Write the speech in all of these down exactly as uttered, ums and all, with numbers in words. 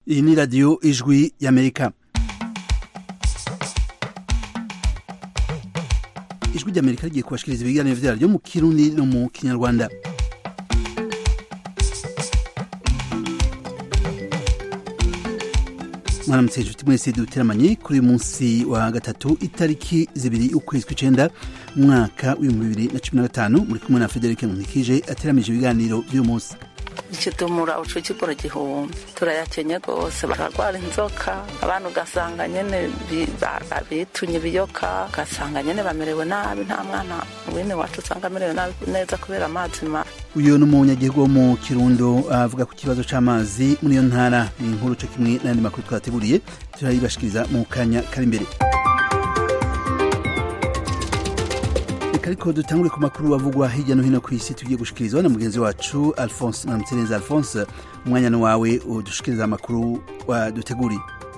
Iyi ni radiyo ijwi y'Amerika. Ijwi ry'Amerika rigiye kubashikiriza ibiganiro vyaryo mu Kirundi no mu Kinyarwanda. Mwaramutse inshuti mwese duteramanye kuri uyu munsi wa gatatu itariki zibiri ukwezi kw'icenda mu mwaka w'ibihumbi bibiri na cumi na gatanu muri kumwe na Frederic Nkikije ateramije ibiganiro vy'uyu munsi. Ikitumura uco kigoro gihumbi turayakenye gose bararwara inzoka abantu ugasanga nyene bitunye biyoka ugasanga nyene bamerewe nabi nta mwana wene wacu usanga amerewe nabi neza kubera amazi ma uyu ni umunyagihugu wo mu Kirundo avuga ku kibazo c'amazi muri iyo ntara. Ni inkuru co kimwe n'andi makuru twateguriye turayibashikiriza mu kanya kari imbere. Ariko dutangure ku makuru bavugwa hirya no hino ku isi tugiye gushikirizwa na mugenzi wacu Alphonse Namtseneza. Alphonse, umwanya ni wawe udushikiriza amakuru waduteguri.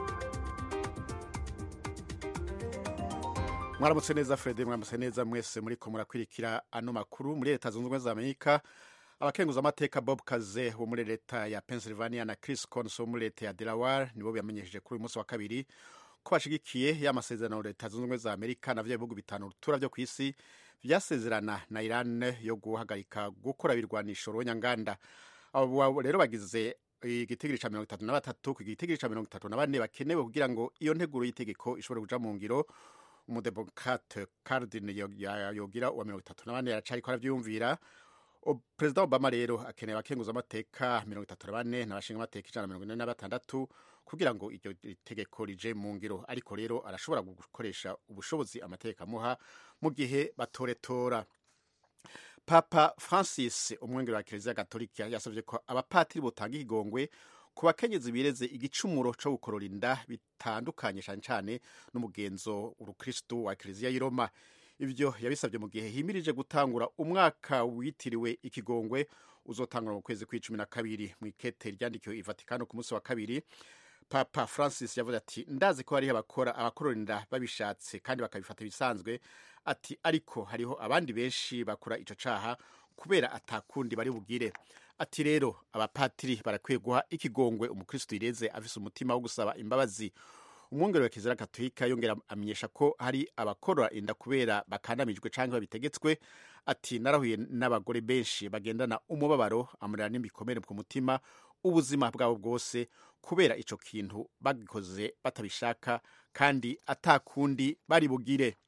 Mwaramutse neza Fred, mwaramutse neza mwese muri ko murakwirikira ano makuru. Muri leta zunze ubumwe za Amerika abakenguza amateka Bob Kaze wo muri leta ya Pennsylvania na Chris Coons wo muri leta ya Delaware nibo byamenyesheje kuri uyu munsi wa kabiri ko bashigikiye y'amasezerano leta zunze ubumwe za Amerika na vya bihugu bitanu rutura byo kwisi vyasezerana na Iran yo guhagarika gukora ibirwanisho ronyanganda. Abo rero bagize igitigiri ca mirongo itatu na batatu ku gitigiri ca mirongo itatu na bane bakenewe kugira ngo iyo nteguro y'itegeko ishobore kuja mu ngiro. Umudemokrate Cardin yogira wa mirongo itatu na bane yaracariko aravyumvira. President Obama rero akeneye abakenguza amateka mirongo itatu na bane n'abashinga amateka ijana na mirongo ine na batandatu kugira ngo iryo tegeko rije mu ngiro, ariko rero arashobora gukoresha ubushobozi amateka amuha mu gihe batoretora. Papa Francis umwungere wa Kiliziya Gatolika yasavye ko abapatiri botanga igongwe ku bakenyezi bireze igicumuro co gukorora inda bitandukanye cyane cyane n'umugenzo urukristo wa Kiliziya y'i Roma. Ivyo yabisabye mu gihe himirije gutangura umwaka witiriwe ikigongwe uzotangura mu kwezi kw'icumi na kabiri. Mu ikete ryandikiwe i Vatikano ku munsi wa kabiri, Papa Francis yavuze ati ndazi ko hariho abakora abakorora inda babishatse kandi bakabifata bisanzwe, ati ariko hariho abandi benshi bakora ico caha kubera atakundi bari bugire. Ati rero abapatiri barakwiye guha ikigongwe umukristo ireze afise umutima wo gusaba imbabazi. Umwungere wa Kiliziya Gatolika yongera amenyesha ko hari abakorora inda kubera bakandamijwe canke babitegetswe. Ati narahuye n'abagore benshi bagendana umubabaro amurira n'imikomere ku mutima ubuzima bwabo bwose kubera ico kintu bagikoze batabishaka kandi atakundi bari bugire.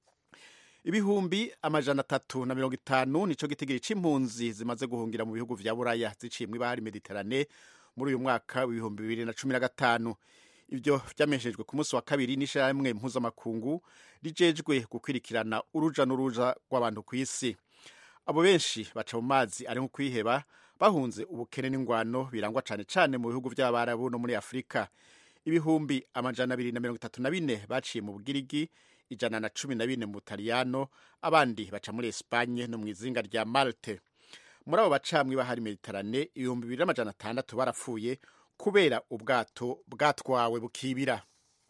Ibihumbi amajana atatu na mirongo itanu nico gitigiri c'impunzi zimaze guhungira mu bihugu vya Buraya ziciye mw'ibahari Mediterane muri uyu mwaka w'ibihumbi bibiri na cumi na gatanu. Ivyo vyamenyeshejwe ku munsi wa kabiri n'ishirahamwe mpuzamakungu rijejwe gukwirikirana uruja n'uruja rw'abantu kw'isi. Abo benshi baca mu mazi ari nko kwiheba bahunze ubukene n'ingwano birangwa cane cane mu bihugu vy'Abarabu no muri Afrika. Ibihumbi amajana abiri na mirongo itatu na bine baciye mu Bugirigi, ijana na cumi na bine mu Butaliyano, abandi baca muri Espanye no mw'izinga rya Malte. Muri abo baca mw'ibahari Mediterane ibihumbi bibiri n'amajana atandatu barapfuye kubera ubwato bwatwawe bukibira.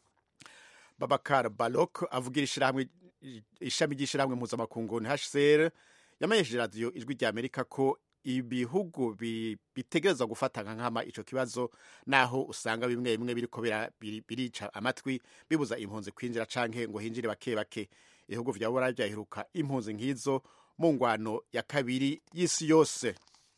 Babakar Balok avugira ishirahamwe ishami ry'ishirahamwe mpuzamakungu H C R yamenyesheje radiyo ijwi rya Amerika ko ibihugu bitegereza gufata nkama ico kibazo, naho usanga bimwe bimwe biriko birica amatwi bibuza impunzi kwinjira canke ngo hinjire bake bake. Ibihugu vya Buraya vyaheruka impunzi nk'izo mu ngwano ya kabiri y'isi yose.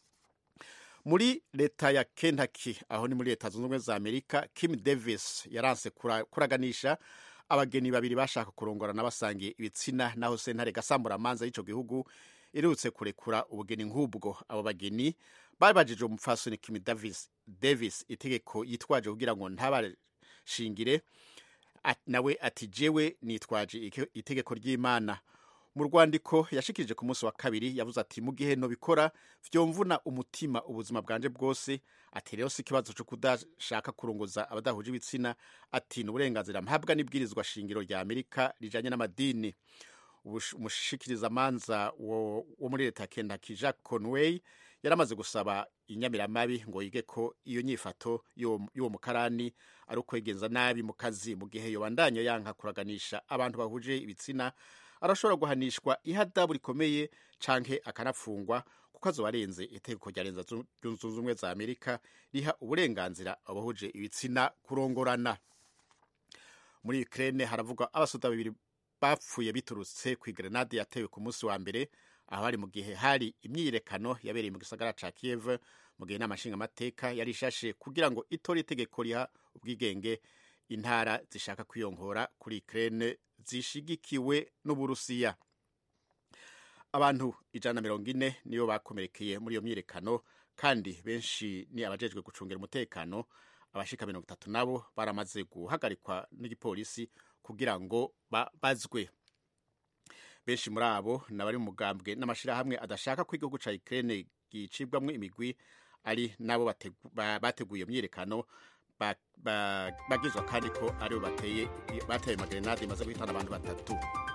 Muri leta ya Kentucky, aho ni muri leta zunze ubumwe za Amerika, Kim Davis yaranse kura, kuraganisha abageni babiri bashaka kurongorana basangiye ibitsina, naho sentare gasambura amanza y'ico gihugu irutse kurekura ubugeni nk'ubwo. Abo bageni babajije umupfasoni Kim Davis, Davis itegeko yitwaje kugira ngo ntabashingire, at, nawe ati jewe nitwaje itegeko ry'Imana. Mu rwandiko yashikirije ku munsi wa kabiri yavuze ati mu gihe no bikora vyomvuna umutima ubuzima bwanje bwose. Ati rero si kibazo cyo kudashaka kurongoza abadahuje ibitsina, ati n'uburenganzira mpabwa n'ibwirizwa shingiro rya Amerika rijanye n'amadini. Umushikiriza amanza wo, wo muri leta ya Kentucky Jack Conway yaramaze gusaba inyamiramabi ngo yige ko iyo nyifato y'uwo mukarani ari ukwegenza nabi mu kazi mu gihe yobandanya yanka kuraganisha abantu bahuje ibitsina. arashobora guhanishwa ihadabu rikomeye canke akanafungwa kuko azoba arenze itegeko rya leta zunze ubumwe za Amerika riha uburenganzira abahuje ibitsina kurongorana. Muri Ukraine haravugwa abasoda babiri bapfuye biturutse ku grenade yatewe ku munsi wa mbere, aho ari mu gihe hari imyiyerekano yabereye mu gisagara ca Kiev, mu gihe n'amashinga amateka yari ishashe kugira ngo itore itegeko riha ubwigenge intara zishaka kwiyongora kuri Ukraine zishigikiwe n'Uburusiya. Abantu ijana na mirongo ine niyo bakomerekeye muri iyo myiyerekano, kandi benshi ni abajejwe gucungira umutekano. Abashika mirongo itatu nabo baramaze guhagarikwa n'igipolisi kugira ngo babazwe. Benshi muri abo nabari mu mugambwe n'amashirahamwe adashaka ko igihugu ca Ukraine gicibwamwo imigwi, ari nabo bateguye myiyerekano bagizwa kandi ko aribo bateye bateye magrenade imaze guhitana abantu batatu.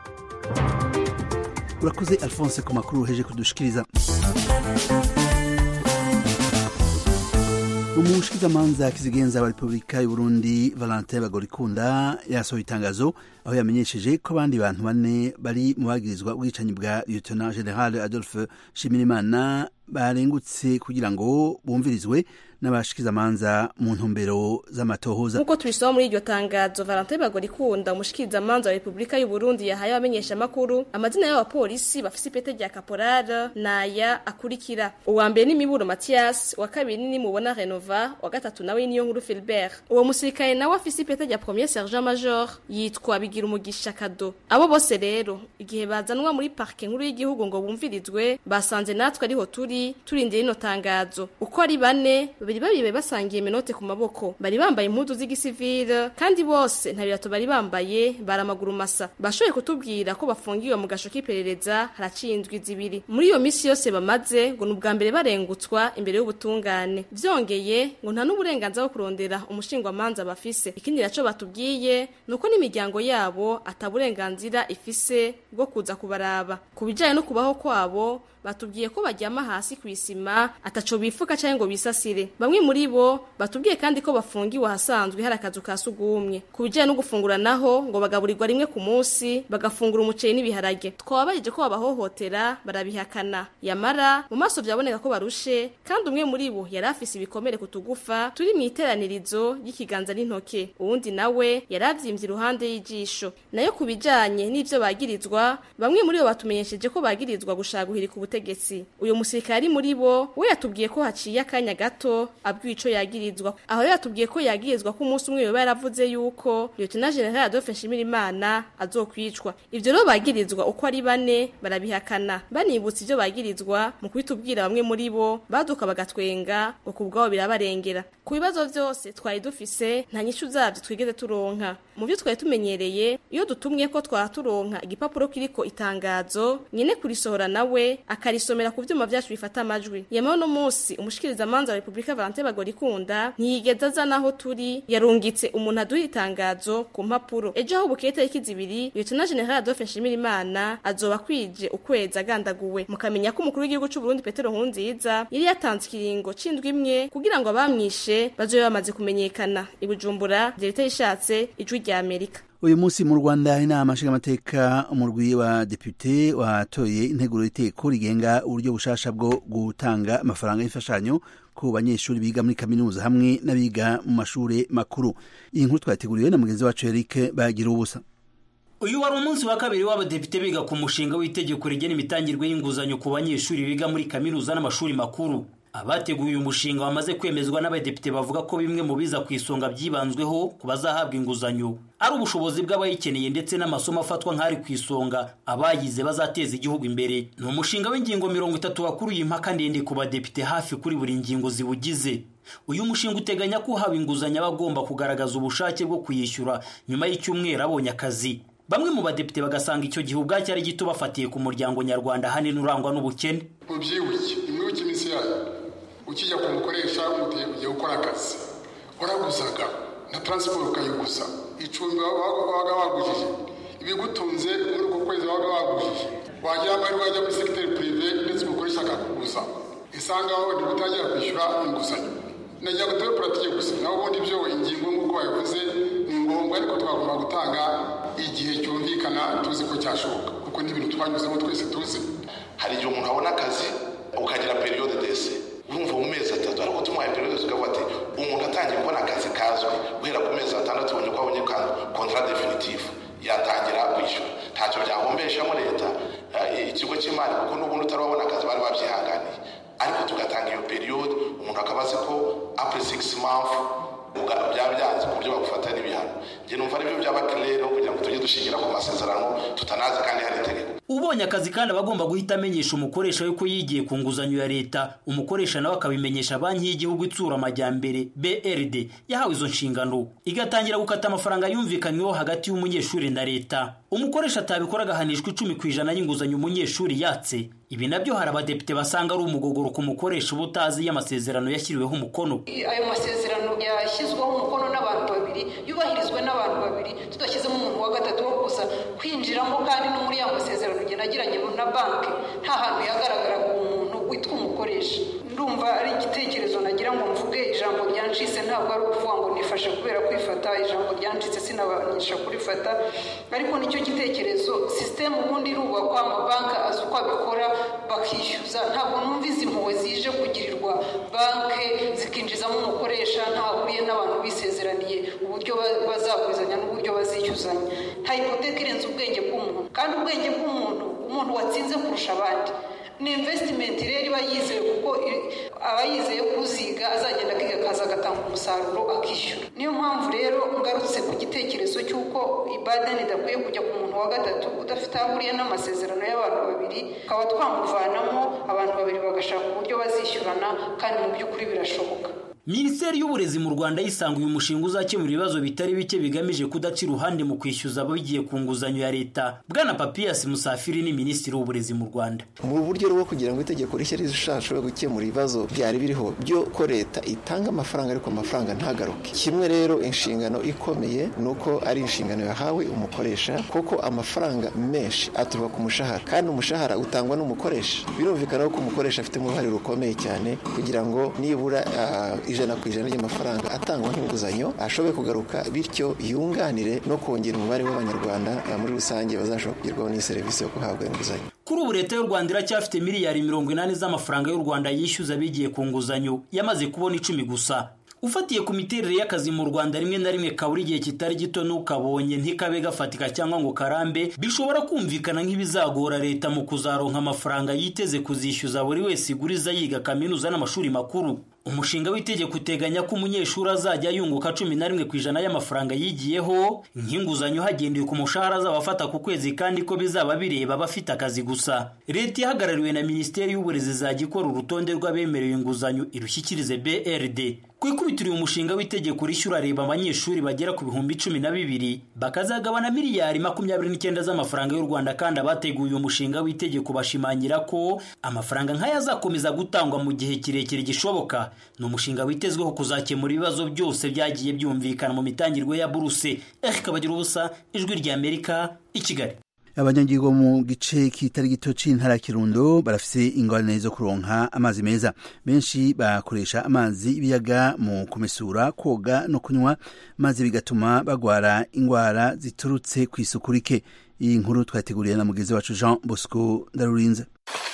Urakoze Alphonse ku makuru uheje kudushikiriza. Umushikizamanza kizigenza wa Republika y'u Burundi Valentin Bagorikunda yasohoye itangazo aho yamenyesheje ko abandi bantu bane bari mu bagirizwa ubwicanyi bwa Lieutenant General Adolphe Nshimirimana barengutse kugira ngo bumvirizwe n'abashikizamanza mu ntumbero z'amatohoza. Nkuko tubisoma muri iryo tangazo, Valentin Bagorikunda umushikizamanza wa Republika y'u Burundi yahaye abamenyesha makuru amazina y'abapolisi bafise ipete rya caporal naya akurikira: uwa mbere ni Miburo Mathias, wa kabiri ni Mubona Renova, wa gatatu nawe ni Yonkuru Philbert. Uwo musirikare nawe afise ipete rya premier sergent major yitwa Bigira Umugisha Kado. Abo bose rero igihe bazanwa muri parke nkuru y'igihugu ngo bumvirizwe, basanze natwe ariho turi turindira ino tangazo. Uko ari bane, babiri babibe basangiye menote ku maboko, bari bambaye impuzu z'igisivile, kandi bose nta birato bari bambaye, baramaguru masa. Bashoboye kutubwira ko bafungiwe mu gasho k'iperereza haraciye indwi zibiri. Muri iyo misi yose bamaze ngo n'ubwa mbere barengutswa imbere y'ubutungane. Vyongeye ngo nta n'uburenganzira bwo kurondera umushingwamanza bafise. Ikindi naco batubwiye nuko n'imiryango yabo ataburenganzira ifise bwo kuza kubaraba. Kubijanye no kubaho kwabo, batubwiye ko bajyama hasi kwisima ataco bifuka cyangwa ngo bisasire. Bamwe muri bo batubwiye kandi ko bafungiwe hasanzwe hari akazu ka sugumwe. Kubijanye no gufungura naho ngo bagaburirwa rimwe ku munsi, bagafungura umuceri n'ibiharage. Twababaje ko babahohotera barabihakana. Yamara mu maso vyaboneka ko barushe, kandi umwe muri bo yari afise ibikomere kutugufa turi mu iteranirizo y'ikiganza n'intoke. Uwundi nawe yaravyimbye iruhande y'ijisho. Nayo kubijanye n'ivyo bagirizwa, bamwe muri bo batumenyesheje ko bagirizwa gushaguhira ku butegetsi. Uyo musirikari muri bo we yatubwiye ko haciye akanya gato abwiye ico yagirizwa. Aho yatubwiye ko yagirizwa ko umunsi umwe yoba yaravuze yuko Lieutenant General Adolphe Nshimirimana azokwicwa. Ivyo rero bagirizwa uko ari bane barabihakana. Banibutse ivyo bagirizwa mu kubitubwira bamwe muri bo baduka bagatwenga ngo kubwabo birabarengera. Ku bibazo vyose twari dufise nta nyishu zavyo twigeze turonka. Mu byo twari tumenyereye, iyo dutumye ko twaturonka igipapuro kiriko itangazo, nyene kurisohora nawe akarisomera ku vyuma vyacu bifata amajwi. Yamaho no munsi umushikiriza manza wa Republika Valentin Bagorikunda ntiyigeza azana aho turi, yarungitse umuntu aduha itangazo ku mpapuro. Ejo aho bukete y'ikizibiri, Lieutenant General Adolphe Nshimirimana azoba kwije ukwezi agandaguwe. Mukamenya ko umukuru w'igihugu cy'u Burundi Petero Nkurunziza yari yatanze ikiringo c'indwi imwe kugira ngo abamwishe bazobe bamaze kumenyekana. I Bujumbura, Leta yishatse ijwi rya Amerika. Uyu munsi mu Rwanda inama nshingamateka umurwi wa depute watoye integuro y'iteko rigenga uburyo bushasha bwo gutanga amafaranga y'imfashanyo ku banyeshuri biga muri kaminuza hamwe n'abiga mu mashure makuru. Iyi nkuru twateguriwe na mugenzi wacu Eric Bagira ubusa. Uyu wari umunsi wa kabiri w'abadepite biga ku mushinga w'itegeko rigena imitangirwe y'inguzanyo ku banyeshuri biga muri kaminuza n'amashuri makuru. Abateguye uyu mushinga wamaze kwemezwa n'abadepite bavuga ko bimwe mu biza ku isonga byibanzweho ku bazahabwa inguzanyo ari ubushobozi bw'abayikeneye ndetse n'amasomo afatwa nk'ari ku isonga abayize bazateza igihugu imbere. Ni umushinga w'ingingo mirongo itatu wakuruye impaka ndende ku badepite hafi kuri buri ngingo ziwugize. Uyu mushinga uteganya ko uhawe inguzanyo aba agomba kugaragaza ubushake bwo kuyishyura nyuma y'icyumweru abonye akazi. Bamwe mu badepite bagasanga icyo gihe ubwacyo ari gito bafatiye ku muryango nyarwanda hanini urangwa n'ubukene. Mubyibuke imwibuke iminsi yayo ukijya kumukoresha umuteye kujya gukora akazi waraguzaga na transport ukayiguza, icumbi wabaga wagujije, ibigutunze muri uko kwezi wabaga wagujije, wagira amahirwe wajya muri secteur privé ndetse umukoresha akakuguza, isangaho ni gutangira kwishyura inguzanyo. Najya gutera pratique gusa naho ubundi byo ingingo nk'uko bayivuze ni ngombwa, ariko twagomba gutanga igihe cyumvikana tuzi ko cyashoboka. kuko ni ibintu twanyuzemo twese tuzi. Hari igihe umuntu abona akazi ukagira periode dese urumva mu mezi atatu ariko tumuhaye periode tukavuga ati umuntu atangiye kubona akazi kazwi guhera ku mezi atandatu ubonye ko abonye contrat definitif yatangira kwishyura ntacyo byahombeshamo leta ikigo cy'imari kuko n'ubundi utarabona akazi bari babyihanganiye ariko tugatanga iyo periode umuntu akabaze ko après six months byabyanze ku buryo bagufata n'ibihano. Njye numva aribyo byaba clair kugira ngo tujye dushingira ku masezerano tutanazi kandi hari itegeko. Ubonye akazi kandi abagomba guhita amenyesha umukoresha yuko yigiye ku nguzanyo ya leta, umukoresha nawe akabimenyesha banki y'igihugu itsura amajyambere B R D yahawe izo nshingano, igatangira gukata amafaranga yumvikanyweho hagati y'umunyeshuri na leta. Umukoresha atabikora agahanishwa icumi ku ijana y'inguzanyo umunyeshuri yatse. Ibi nabyo hari abadepite basanga ari umugogoro ku mukoresha ubutazi y'amasezerano yashyiriweho umukono. Ayo masezerano yashyizweho umukono n'abantu babiri yubahirizwe n'abantu babiri tudashyizemo umuntu wa gatatu wo kuza kwinjiramo, kandi no muri ya masezerano nge nagiranye na banki nta hantu yagaragaraga umuntu witwa umukoresha. Ndumva ari igitekerezo nagira ngo mvuge ijambo ryancitse, ntabwo ari ukuvuga ngo nifashe kubera kwifata ijambo ryancitse sinabanisha kurifata, ariko nicyo gitekerezo. System ubundi irubakwa, amabanki azi uko abikora bakishyuza. Ntabwo numva izi mpuwe zije kugirirwa banki zikinjizamo umukoresha ntahuriye n'abantu bisezeraniye uburyo bazagurizanya n'uburyo bazishyuzanya. Nta hypothèque irenze ubwenge bw'umuntu, kandi ubwenge bw'umuntu umuntu watsinze kurusha abandi ni investment rero iba yizeye, kuko aba yizeye kuziga azagenda akiga akaza agatanga umusaruro akishyura. Niyo mpamvu rero ngarutse ku gitekerezo cy'uko ibadani idakwiye kujya ku muntu wa gatatu udafite aho ahuriye n'amasezerano y'abantu babiri, tukaba twamuvanamo abantu babiri bagashaka uburyo bazishyurana, kandi mu by'ukuri birashoboka. Minisiteri y'Uburezi mu Rwanda yisanga uyu mushinga uzakemura ibibazo bitari bike bigamije kudaca iruhande mu kwishyuza abagiye ku nguzanyo ya leta. Bwana Papias Musafiri ni Minisitiri w'Uburezi mu Rwanda. Mu buryo rwo kugira ngo itegeko rishya rizashobore gukemura ibibazo byari biriho byo ko leta itanga amafaranga ariko amafaranga ntagaruke. Kimwe rero inshingano ikomeye nuko ari inshingano yahawe umukoresha, kuko amafaranga menshi aturuka ku mushahara, kandi umushahara utangwa n'umukoresha. Birumvikana ko umukoresha afite uruhare rukomeye cyane kugira ngo nibura uh, ijana ku ijana ry'amafaranga atangwa nk'inguzanyo ashoboye kugaruka, bityo yunganire no kongera umubare w'abanyarwanda muri rusange bazashobora kugerwaho n'iyi serivisi yo guhabwa inguzanyo. Kuri ubu leta y'u Rwanda iracyafite miliyari mirongo inani z'amafaranga y'u Rwanda yishyuza bigiye ku nguzanyo, yamaze kubona icumi gusa. Ufatiye ku miterere y'akazi mu Rwanda rimwe na rimwe kaburi igihe kitari gito n'ukabonye ntikabe gafatika cyangwa ngo karambe, bishobora kumvikana nk'ibizagora leta mu kuzaronka amafaranga yiteze kuzishyuza buri wese iguriza yiga kaminuza n'amashuri makuru. Umushinga w'itegeko uteganya ko umunyeshuri azajya yunguka cumi na rimwe ku ijana y'amafaranga yigiyeho nk'inguzanyo hagendewe ku mushahara azabafata ku kwezi, kandi ko bizaba bireba abafite akazi gusa. Leta ihagarariwe na Minisiteri y'Uburezi izajya ikora urutonde rw'abemerewe inguzanyo irushyikirize B R D. Ku ikubitiro uyu mushinga w'itegeko rishyura reba abanyeshuri bagera ku bihumbi cumi na bibiri bakazagabana miliyari makumyabiri n'icyenda z'amafaranga y'u Rwanda, kandi abateguye uyu mushinga w'itegeko bashimangira ko amafaranga nk'aya azakomeza gutangwa mu gihe kirekire gishoboka. Ni umushinga witezweho kuzakemura ibibazo byose byagiye byumvikana mu mitangirwe ya buruse. Eric Bagirubusa, Ijwi ry'Amerika, i Kigali. Abanyagihugu mu gice kitari gito c'intara Kirundo barafise ingorane zo kuronka amazi meza. Benshi bakoresha amazi ibiyaga mu kumesura, koga no kunywa, maze bigatuma bagwara ingwara ziturutse kw'isuku rike. Iyi nkuru twateguriye na mugenzi wacu Jean Bosco Ndarurinze.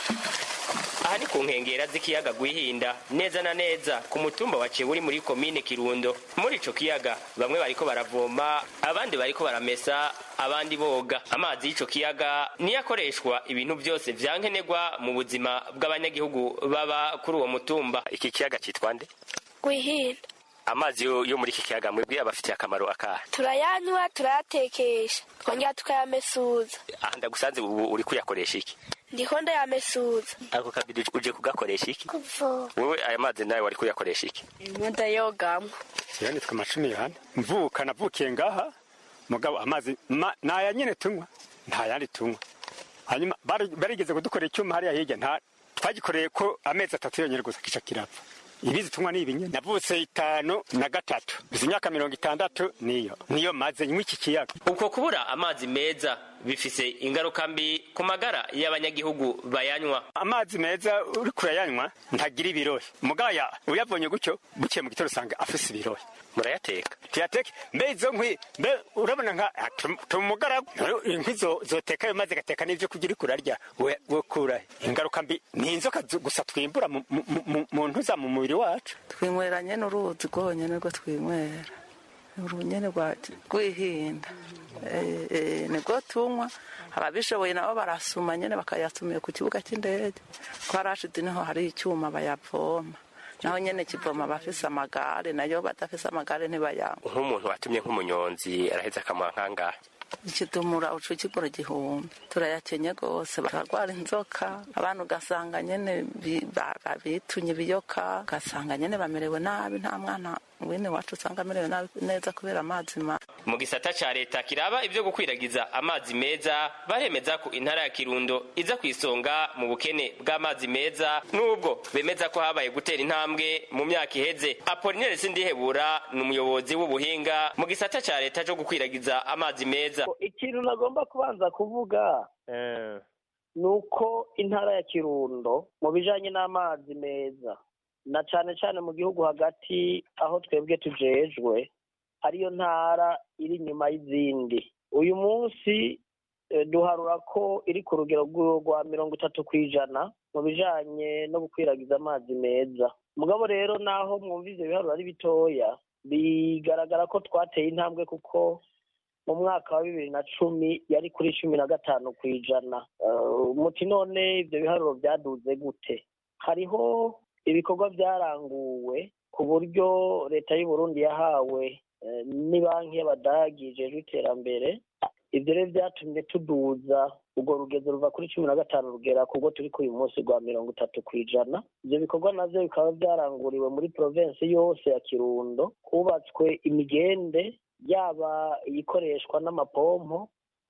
Ku nkengera z'ikiyaga Gwihinda, neza na neza ku mutumba wa Ceburi muri komine Kirundo. Muri ico kiyaga bamwe bariko baravoma, abandi bariko baramesa, abandi boga. Amazi y'ico kiyaga ni yakoreshwa ibintu byose vyankenerwa mu buzima bw'abanyagihugu baba kuri uwo mutumba. Iki kiyaga citwa nde? Gwihinda. Amazi yo, yo muri iki kiyaga mwebwe abafitiye akamaro akahe? Turayanywa, turayatekesha, twongera tukayamesuza. Ah, ndagusanze ubu uri kuyakoresha iki? Ndiko ndayamesuza. Ako kabiri uje kugakoresha iki? Kuvoma. Wewe aya mazi nayo wari kuyakoresha iki? Ndayogamwo. Yani twamashumi Yohana. Mvuka navukiye ngaha, mugabo amazi ma, naya nyene tunywa, nta yandi tunywa. Hanyuma barigeze kudukorera icyuma hariya hirya, nta twagikoreye ko amezi atatu yonyene gusa kica kirapfa. Ibizi tunywa ni ibinye. Navutse itanu na gatatu. Bizi imyaka mirongo itandatu niyo. Niyo maze nywa iki kiyaga. Uko kubura amazi meza bifise ingaruka mbi ku magara y'abanyagihugu bayanywa. Amazi meza uri kurayanywa ntagira ibirohe mugaya uyavonye gutyo buke mu gitoro usanga afise ibirohe. Murayateka tuyateke mbe izo nkwi mbe urabona nka tumugara inkwi zoteka ayo mazi gateka n'ivyo kugira kurarya we kura ingaruka mbi ni inzoka gusa twimbura mu ntuza mu mubiri wacu. Twinweranye n'uruzi rwonyene rwo twinywera urunyene rwihinda nibwo tunywa ababishoboye nabo barasuma nyene bakayasumiye ku kibuga cy'indege ko harashize niho hari icyuma bayavoma naho nyene kivoma bafise amagare nayo badafise amagare ntibayanga. Nk'umuntu watumye nk'umunyonzi araheza akamuha nk'angahe? Ikidumura uco kigura igihumbi turayakenye gose bararwara inzoka abantu ugasanga nyene bitunye ibiyoka ugasanga nyene bamerewe nabi nta mwana wene wacu usanga amerewe nabi neza kubera amazi ma. Mu gisata ca leta kiraba ivyo gukwiragiza amazi meza baremeza ko intara ya Kirundo iza kwisonga mu bukene bw'amazi meza nubwo bemeza ko habaye gutera intambwe mu myaka iheze. Apollinaire Sindihebura ni umuyobozi w'ubuhinga mu gisata ca leta cyo gukwiragiza amazi meza. Ikintu nagomba kubanza kuvuga eh nuko intara ya Kirundo mu bijanye n'amazi meza na cane cane mu gihugu hagati aho twebwe tujejwe ariyo ntara iri nyuma y'izindi. Uyu munsi eh, duharura ko iri ku rugero rwa mirongo itatu kwijana mu bijanye no gukwiragiza amazi meza. Mugabo rero naho mwumvize biharura ari bitoya bigaragara ko twateye intambwe kuko mu mwaka wa bibiri na cumi yari kuri cumi na gatanu kwijana. Uh, muti none ibyo biharuro byaduze gute? Hariho ibikorwa byaranguwe ku buryo leta y'u Burundi yahawe uh, ni banki y'Abadagi ijejwe iterambere. Ibyo rero byatumye tuduza ubwo rugezo ruva kuri cumi na gatanu rugera kubwo turi ku uyu munsi rwa mirongo itatu kwijana. Ibyo bikorwa navyo bikaba byaranguriwe muri province yose ya Kirundo. Hubatswe imigende yaba ikoreshwa n'amapompo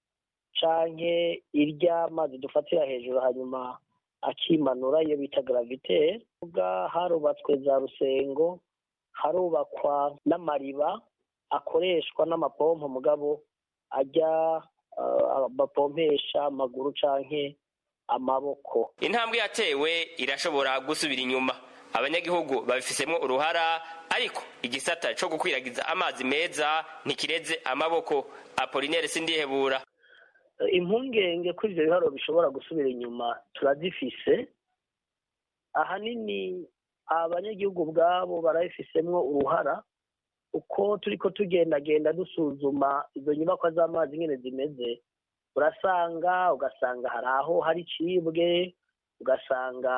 canke irya mazi dufatira hejuru hanyuma akimanura iyo bita gravitaire. Ubwa harubatswe za rusengo, harubakwa n'amariba akoreshwa n'amapompo mugabo ajya uh, bapompesha amaguru canke amaboko. Intambwe yatewe irashobora gusubira inyuma. Abanyagihugu babifisemwo uruhara ariko igisata cyo gukwiragiza amazi meza ntikireze amaboko. Apollinaire Sindihebura impungenge ko ivyo biharo bishobora gusubira inyuma turazifise. Ahanini abanyagihugu bwabo barabifisemwo uruhara uko turiko tugendagenda dusuzuma izo nyubakwa z'amazi nyene zimeze. Urasanga ugasanga hari aho hari cibwe, ugasanga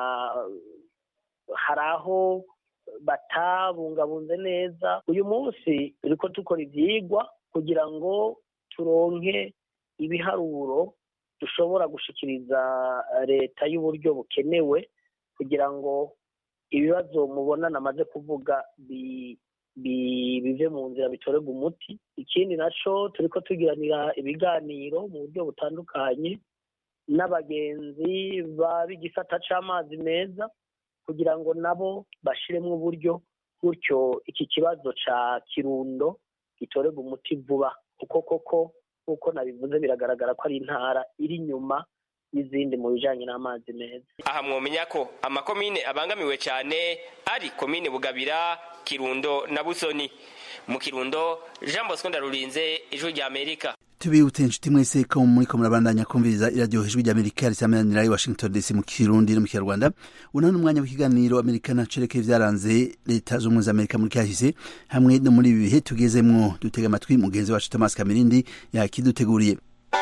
hari aho batabungabunze neza. Uyu munsi turiko dukora ivyigwa kugira ngo turonke ibiharuro dushobora gushikiriza leta y'uburyo bukenewe kugira ngo ibibazo mubona namaze kuvuga bi bive mu nzira bitorega umuti. Ikindi naco turiko tugiranira ibiganiro mu buryo butandukanye n'abagenzi babigisata c'amazi meza kugira ngo nabo bashiremwe uburyo gutyo iki kibazo ca Kirundo gitorega umuti vuba kuko koko uko nabivuze biragaragara ko ari intara iri nyuma y'izindi mu bijanye n'amazi meza. Aha mwomenya ko amakomine abangamiwe cyane ari komine Bugabira, Kirundo na Busoni. Mu Kirundo Jean Bosco Ndarurinze, Ijwi rya Amerika. Tubibutse inshuti mwese ko muriko murabandanya kumviriza iradiyo Ijwi rya Amerika risamanira i Washington D C mu Kirundi no mu Kinyarwanda. Uno n'umwanya w'ikiganiro Americana cerekeye vyaranze leta z'ubumwe za Amerika muri kahise hamwe no muri ibi bihe tugezemwo. Dutega amatwi mugenzi wacu Thomas Kamirindi yakiduteguriye.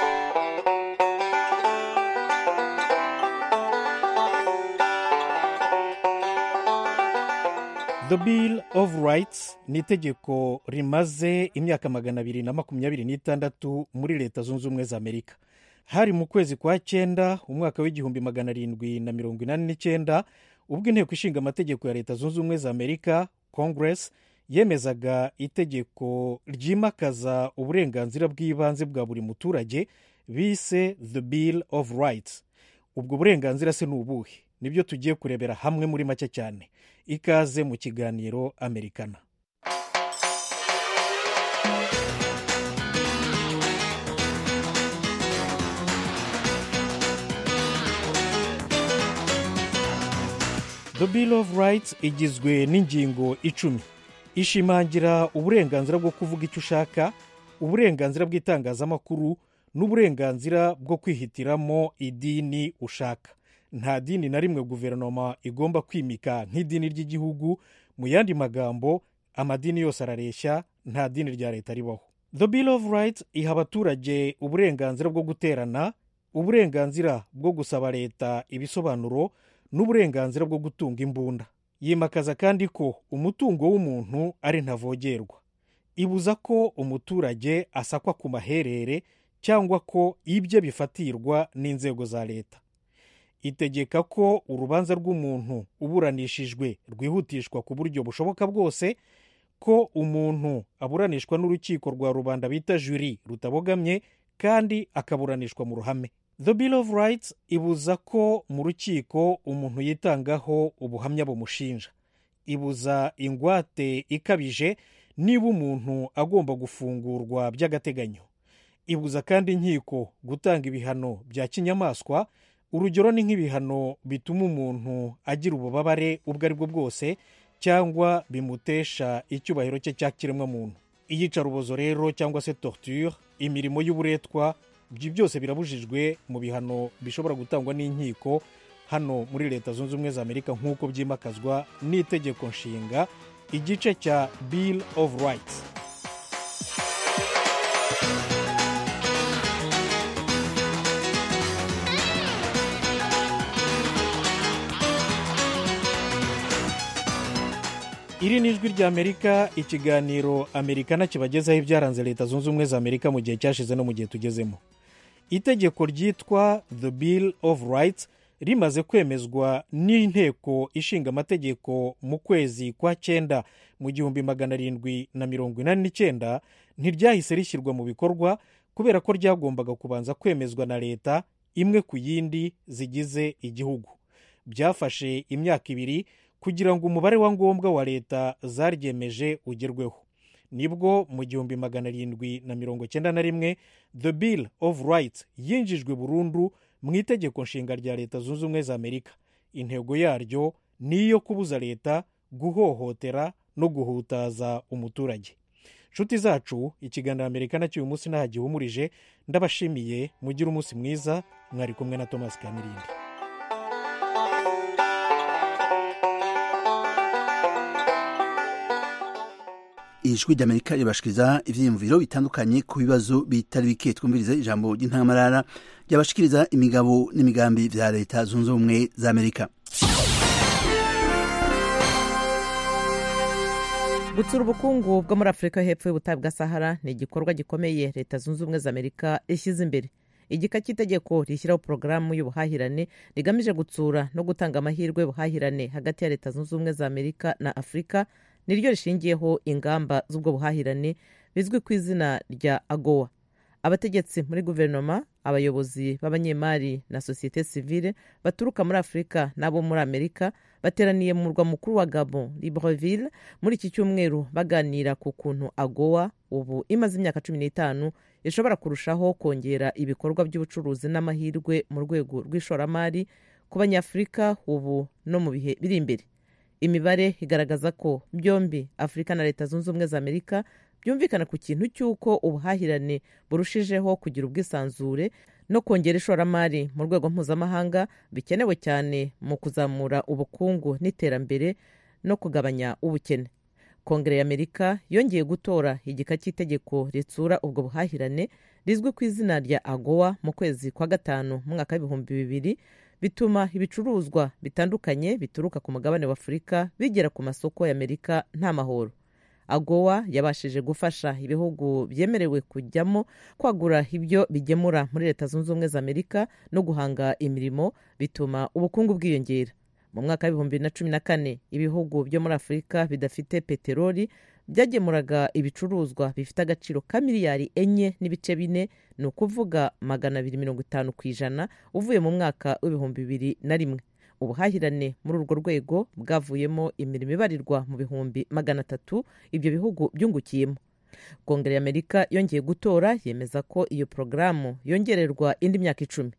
The Bill of Rights ni itegeko rimaze imyaka magana abiri na makumyabiri n'itandatu muri leta zunze ubumwe za Amerika. Hari mu kwezi kwa cyenda umwaka w'igihumbi magana arindwi na mirongo inani n'icyenda ubwo inteko ishinga amategeko ya leta zunze ubumwe za Amerika Congress yemezaga itegeko ryimakaza uburenganzira bw'ibanze bwa buri muturage bise The Bill of Rights. Ubwo burenganzira se nubuhe? Nibyo tugiye kurebera hamwe muri make cyane. Ikaze mu kiganiro Americana. The Bill of Rights igizwe n'ingingo icumi. Ishimangira uburenganzira bwo kuvuga icyo ushaka, uburenganzira bw'itangazamakuru n'uburenganzira bwo kwihitiramo idini ushaka. Nta dini na rimwe guverinoma igomba kwimika nk'idini ry'igihugu. Mu yandi magambo, amadini yose arareshya, nta dini rya leta ribaho. The Bill of Rights iha abaturage uburenganzira bwo guterana, uburenganzira bwo gusaba leta ibisobanuro n'uburenganzira bwo gutunga imbunda. Yimakaza kandi ko umutungo w'umuntu ari ntavogerwa. Ibuza ko umuturage asakwa ku maherere cyangwa ko ibyo bifatirwa n'inzego za leta. Itegeka ko urubanza rw'umuntu uburanishijwe rwihutishwa ku buryo bushoboka bwose, ko umuntu aburanishwa n'urukiko rwa rubanda bita juri rutabogamye kandi akaburanishwa mu ruhame. The Bill of Rights ibuza ko mu rukiko umuntu yitangaho ubuhamya bumushinja. Ibuza ingwate ikabije niba umuntu agomba gufungurwa by'agateganyo. Ibuza kandi inkiko gutanga ibihano bya kinyamaswa. Urugero ni nk'ibihano bituma umuntu agira ububabare ubwo ari bwo bwose cyangwa bimutesha icyubahiro cye cya kiremwamuntu. Iyicarubozo rero cyangwa se torture, imirimo y'uburetwa, ibyo byose birabujijwe mu bihano bishobora gutangwa n'inkiko hano muri Leta Zunze Ubumwe za Amerika nk'uko byimakazwa n'itegeko nshinga igice cya Bill of Rights. Iri ni ijwi rya Amerika, ikiganiro Amerikana kibagezaho ibyaranze Leta Zunze Ubumwe za Amerika mu gihe cyashize no mu gihe tugezemo. Itegeko ryitwa The Bill of Rights rimaze kwemezwa n'inteko ishinga amategeko mu kwezi kwa cyenda mu gihumbi magana arindwi na mirongo inani n'icyenda, ntiryahise rishyirwa mu bikorwa kubera ko ryagombaga kubanza kwemezwa na leta imwe ku yindi zigize igihugu. Byafashe imyaka ibiri kugira ngo umubare wa ngombwa wa leta zaryemeje ugerweho. Nibwo mu gihumbi magana arindwi na mirongo cyenda na rimwe The Bill of Rights yinjijwe burundu mu itegeko nshinga rya Leta Zunze Ubumwe za Amerika. Intego yaryo ni iyo kubuza leta guhohotera no guhutaza umuturage. Nshuti zacu, ikiganiro Amerikana cy'uyu munsi ntaho gihumurije. Ndabashimiye, mugire umunsi mwiza. Mwari kumwe na Thomas Kamirindi. Ijwi ry'Amerika ribashikiriza ivyiyumviro bitandukanye ku bibazo bitari bike. Twumvirize ijambo ry'intamarara ryabashikiriza imigabo n'imigambi vya Leta Zunze Ubumwe za Amerika. Gutsura ubukungu bwo muri Afurika hepfo y'ubutayu bwa Sahara ni igikorwa gikomeye Leta Zunze Ubumwe za Amerika ishyize imbere. Igika cy'itegeko rishyiraho porogaramu y'ubuhahirane rigamije gutsura no gutanga amahirwe y'ubuhahirane hagati ya Leta Zunze Ubumwe za Amerika na Afurika niryo rishingiyeho ingamba z'ubwo buhahirane bizwi ku izina rya AGOA. Abategetsi muri guverinoma, abayobozi b'abanyemari na sosiyete sivile baturuka muri Afurika n'abo muri Amerika bateraniye mu murwa mukuru wa Gabon, Libreville, muri iki cyumweru baganira ku kuntu AGOA ubu imaze imyaka cumi n'itanu ishobora kurushaho kongera ibikorwa by'ubucuruzi n'amahirwe mu rwego rw'ishoramari ku banyafurika ubu no mu bihe biri imbere. Imibare igaragaza ko byombi Afurika na Leta Zunze Ubumwe za Amerika byumvikana ku kintu cy'uko ubuhahirane burushijeho kugira ubwisanzure no kongera ishoramari mu rwego mpuzamahanga bikenewe cyane mu kuzamura ubukungu n'iterambere no kugabanya ubukene. Kongere ya Amerika yongeye gutora igika cy'itegeko ritsura ubwo buhahirane rizwi ku izina rya AGOA mu kwezi kwa gatanu mu mwaka w'ibihumbi bibiri, bituma ibicuruzwa bitandukanye bituruka ku mugabane wa Afurika bigera ku masoko ya Amerika nta mahoro. AGOA yabashije gufasha ibihugu byemerewe kujyamo kwagura ibyo bigemura muri Leta Zunze Ubumwe za Amerika no guhanga imirimo, bituma ubukungu bwiyongera. Mu mwaka w'ibihumbi bibiri na cumi na kane ibihugu byo muri Afurika bidafite peteroli byagemuraga ibicuruzwa bifite agaciro ka miliyari enye n'ibice bine, ni ukuvuga magana abiri mirongo itanu ku ijana uvuye mu mwaka w'ibihumbi bibiri na rimwe. Ubuhahirane muri urwo rwego bwavuyemo imirimo ibarirwa mu bihumbi magana atatu ibyo bihugu byungukiyemo. Kongere ya Amerika yongeye gutora yemeza ko iyo porogaramu yongererwa indi myaka icumi.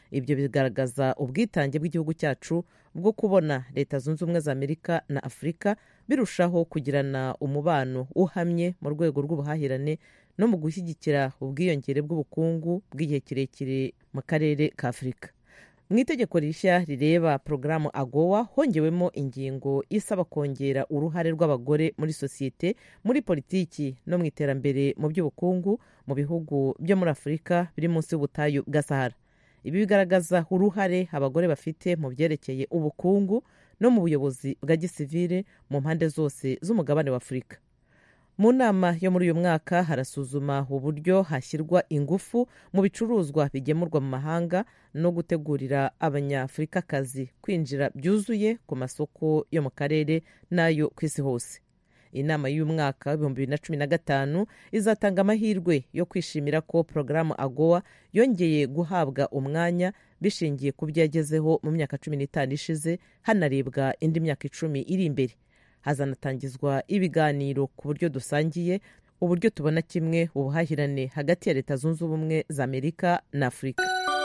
ibyo bigaragaza ubwitange bw'igihugu cyacu bwo kubona leta zunze ubumwe za amerika na afurika birushaho kugirana umubano uhamye mu rwego rw'ubuhahirane no mu gushyigikira ubwiyongere bw'ubukungu bw'igihe kirekire mu karere ka afurika. Mu itegeko rishya rireba porogaramu agowa hongewemo ingingo isaba kongera uruhare rw'abagore muri sosiyete, muri politiki no mu iterambere mu by'ubukungu mu bihugu byo muri afurika biri munsi y'ubutayu bwa sahara. Ibi bigaragaza uruhare abagore bafite mu byerekeye ubukungu no mu buyobozi bwa gisivile mu mpande zose z'umugabane wa afurika. Mu nama yo muri uyu mwaka harasuzuma uburyo hashyirwa ingufu mu bicuruzwa bigemurwa mu mahanga no gutegurira abanyafurikakazi kwinjira byuzuye ku masoko yo mu karere n'ayo ku isi hose. Inama y'uyu mwaka w'ibihumbi bibiri na cumi na gatanu izatanga amahirwe yo kwishimira ko porogaramu agowa yongeye guhabwa umwanya bishingiye ku byo yagezeho mu myaka cumi n'itanu ishize, hanarebwa indi myaka icumi iri imbere. Hazanatangizwa ibiganiro ku buryo dusangiye uburyo tubona kimwe ubuhahirane hagati ya leta zunze ubumwe za amerika na afurika.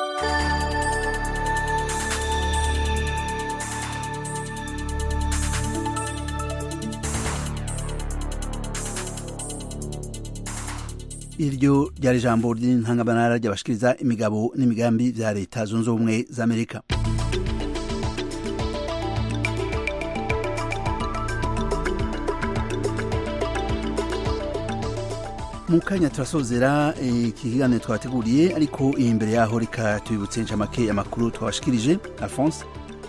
iryo ryari ijambo ry'intangabanara ry'abashikiriza imigabo n'imigambi bya leta zunze ubumwe za amerika. mu kanya turasozera iki kiganiro twateguriye, ariko imbere yaho reka tubibutse inshamake amakuru twabashikirije. Alphonse.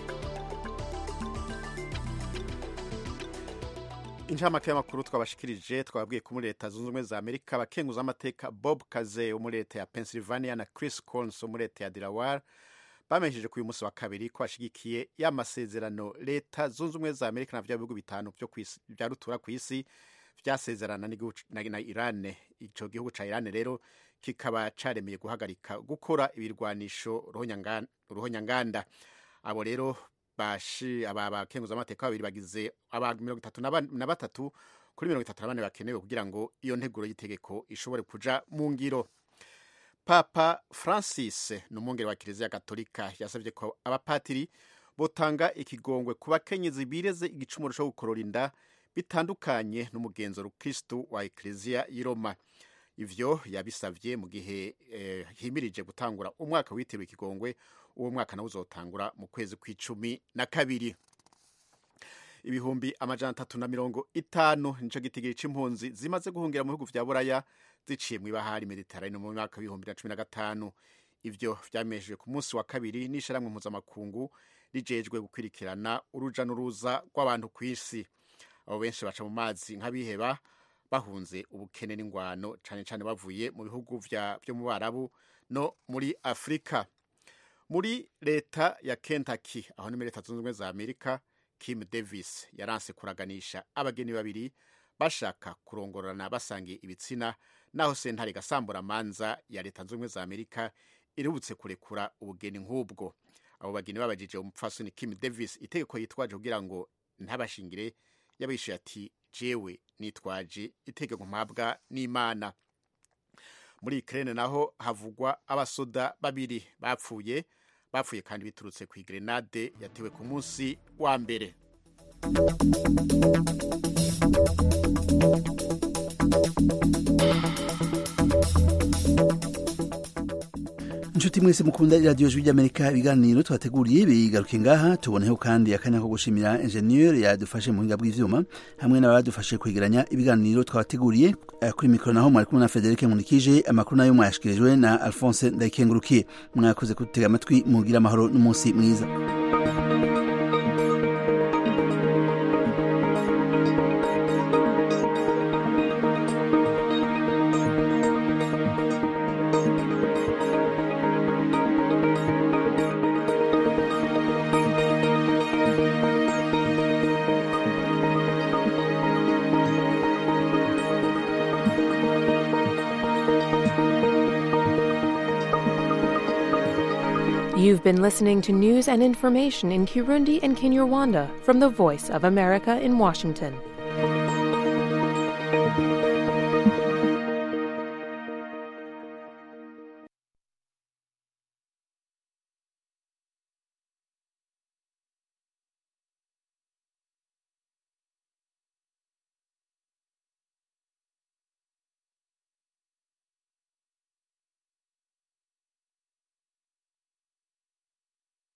inshamake y'amakuru twabashikirije twababwiye ko muri leta zunze ubumwe za amerika abakenguza amateka Bob Kaze wo muri leta ya Pennsylvania na Chris Coons wo muri leta ya Delaware bamenyesheje ku uyu munsi wa kabiri ko bashigikiye y'amasezerano leta zunze ubumwe za amerika na vya bihugu bitanu byo bya rutura ku isi vyasezerana na Iran. Ico gihugu ca Iran rero kikaba caremeye guhagarika gukora ibirwanisho ruhonyanganda. Abo rero bashi aba bakenguza amateka babiri bagize aba mirongo itatu na batatu kuri mirongo itatu na bane bakenewe kugira ngo iyo nteguro y'itegeko ishobore kuja mu ngiro. Papa Francis n'umwungere wa Kiliziya Gatolika yasavye ko abapatiri botanga ikigongwe ku bakenyezi bireze igicumuro cyo gukorora inda bitandukanye n'umugenzo rukristo wa Ekleziya y'i Roma. Ivyo yabisavye mu gihe eh, himirije gutangura umwaka witiriwe ikigongwe. Uwo mwaka nawo uzotangura mu kwezi kw'icumi na kabiri. Ibihumbi amajana atatu na mirongo itanu nico gitigiri c'impunzi zimaze guhungira mu bihugu vya Buraya ziciye mu ibahari Mediterane mu mwaka w'ibihumbi bibiri na cumi na gatanu. Ivyo vyameshejwe ku munsi wa kabiri n'isharamwe mpuzamakungu rijejwe gukwirikirana uruja n'uruza rw'abantu kw'isi. Abo benshi baca mu mazi nk'abiheba bahunze ubukene n'ingwano, cane cane bavuye mu bihugu vya byo mu Barabu no muri Afrika. Muri leta ya Kentucky, aho ni muri leta zunze ubumwe za Amerika, Kim Davis yaranse kuraganisha abageni babiri bashaka kurongorana basangiye ibitsina, naho sentare gasambura manza ya leta zunze ubumwe za Amerika iributse kurekura ubugeni nk'ubwo. Abo bageni babajije umupfasoni Kim Davis itegeko yitwaje kugira ngo ntabashingire, yabishuye ati jewe nitwaje itegeko mpabwa n'Imana. Muri Ukraine naho havugwa abasoda babiri bapfuye bapfuye kandi biturutse ku grenade yatewe ku munsi wa mbere. Inshuti mwese mukunda radio Jwi y'Amerika, ibiganiro twateguriye bigaruke ngaha. Tuboneho kandi akanya ko gushimira ingenieur yadufashe mu hinga bw'ivyuma hamwe n'abadufashe kwegeranya ibiganiro twateguriye. Kuri mikro naho mwari kumwe na Frederic Munikije, amakuru nayo mwashikirijwe na Alphonse Ndayikengurukiye. Mwakoze kutega amatwi, mugira amahoro n'umunsi mwiza. You've been listening to news and information in Kirundi and Kinyarwanda from the Voice of America in Washington.